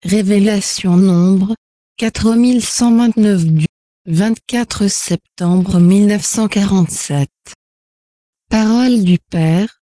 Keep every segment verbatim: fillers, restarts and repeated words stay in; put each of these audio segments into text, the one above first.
Révélation Nombre, quatre mille cent vingt-neuf du vingt-quatre septembre mille neuf cent quarante-sept. Parole du Père,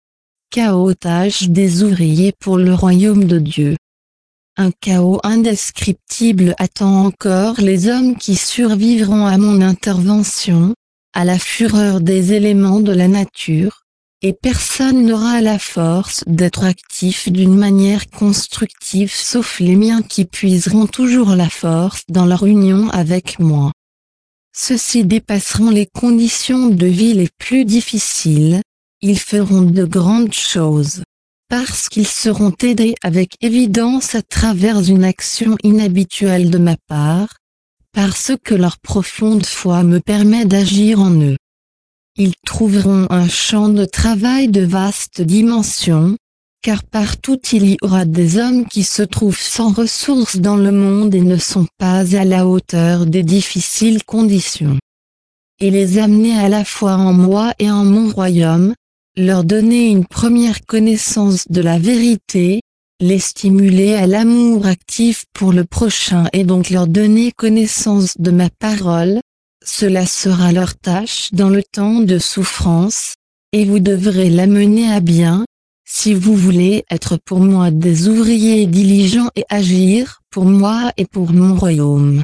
chaotage des ouvriers pour le royaume de Dieu. Un chaos indescriptible attend encore les hommes qui survivront à mon intervention, à la fureur des éléments de la nature, et personne n'aura la force d'être actif d'une manière constructive sauf les miens qui puiseront toujours la force dans leur union avec moi. Ceux-ci dépasseront les conditions de vie les plus difficiles, ils feront de grandes choses, parce qu'ils seront aidés avec évidence à travers une action inhabituelle de ma part, parce que leur profonde foi me permet d'agir en eux. Ils trouveront un champ de travail de vaste dimension, car partout il y aura des hommes qui se trouvent sans ressources dans le monde et ne sont pas à la hauteur des difficiles conditions. Et les amener à la foi en moi et en mon royaume, leur donner une première connaissance de la vérité, les stimuler à l'amour actif pour le prochain et donc leur donner connaissance de ma parole, cela sera leur tâche dans le temps de souffrance, et vous devrez la mener à bien, si vous voulez être pour moi des ouvriers diligents et agir pour moi et pour mon royaume.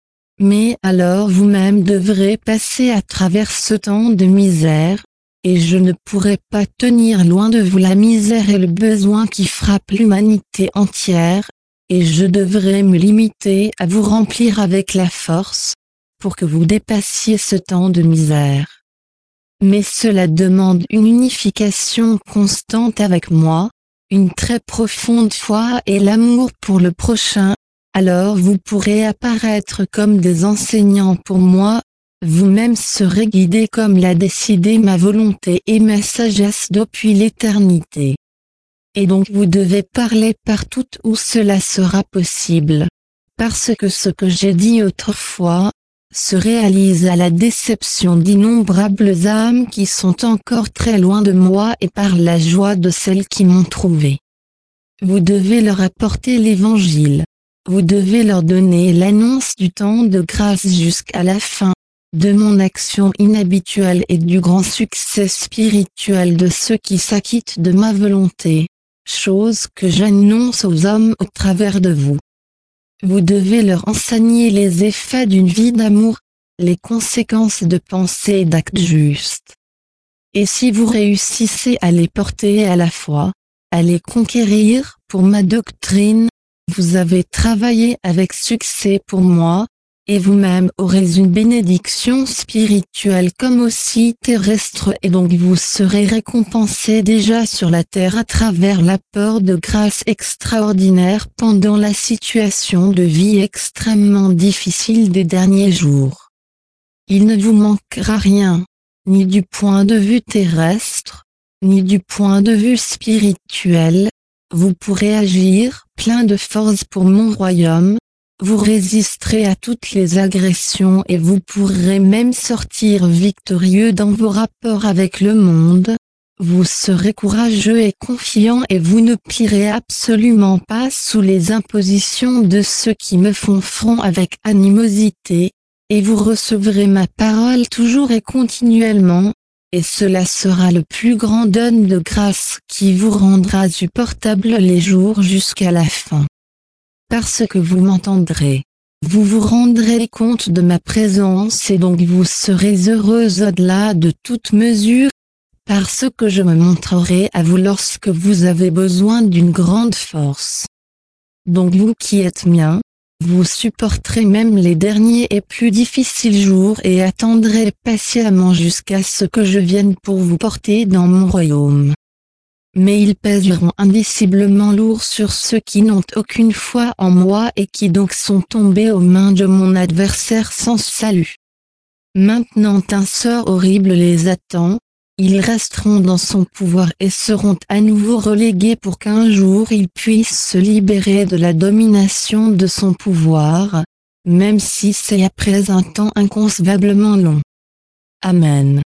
Mais alors vous-même devrez passer à travers ce temps de misère, et je ne pourrai pas tenir loin de vous la misère et le besoin qui frappe l'humanité entière, et je devrai me limiter à vous remplir avec la force, pour que vous dépassiez ce temps de misère. Mais cela demande une unification constante avec moi, une très profonde foi et l'amour pour le prochain, alors vous pourrez apparaître comme des enseignants pour moi, vous-même serez guidés comme l'a décidé ma volonté et ma sagesse depuis l'éternité. Et donc vous devez parler partout où cela sera possible, parce que ce que j'ai dit autrefois, se réalise à la déception d'innombrables âmes qui sont encore très loin de moi et par la joie de celles qui m'ont trouvé. Vous devez leur apporter l'évangile. Vous devez leur donner l'annonce du temps de grâce jusqu'à la fin, de mon action inhabituelle et du grand succès spirituel de ceux qui s'acquittent de ma volonté, chose que j'annonce aux hommes au travers de vous. Vous devez leur enseigner les effets d'une vie d'amour, les conséquences de pensées et d'actes justes. Et si vous réussissez à les porter à la fois, à les conquérir pour ma doctrine, vous avez travaillé avec succès pour moi, et vous-même aurez une bénédiction spirituelle comme aussi terrestre et donc vous serez récompensé déjà sur la terre à travers l'apport de grâce extraordinaire pendant la situation de vie extrêmement difficile des derniers jours. Il ne vous manquera rien, ni du point de vue terrestre, ni du point de vue spirituel, vous pourrez agir plein de force pour mon royaume. Vous résisterez à toutes les agressions et vous pourrez même sortir victorieux dans vos rapports avec le monde. Vous serez courageux et confiant et vous ne pillerez absolument pas sous les impositions de ceux qui me font front avec animosité, et vous recevrez ma parole toujours et continuellement, et cela sera le plus grand don de grâce qui vous rendra supportable les jours jusqu'à la fin. Parce que vous m'entendrez, vous vous rendrez compte de ma présence et donc vous serez heureuse au-delà de toute mesure, parce que je me montrerai à vous lorsque vous avez besoin d'une grande force. Donc vous qui êtes miens, vous supporterez même les derniers et plus difficiles jours et attendrez patiemment jusqu'à ce que je vienne pour vous porter dans mon royaume. Mais ils pèseront indiciblement lourd sur ceux qui n'ont aucune foi en moi et qui donc sont tombés aux mains de mon adversaire sans salut. Maintenant un sort horrible les attend, ils resteront dans son pouvoir et seront à nouveau relégués pour qu'un jour ils puissent se libérer de la domination de son pouvoir, même si c'est après un temps inconcevablement long. Amen.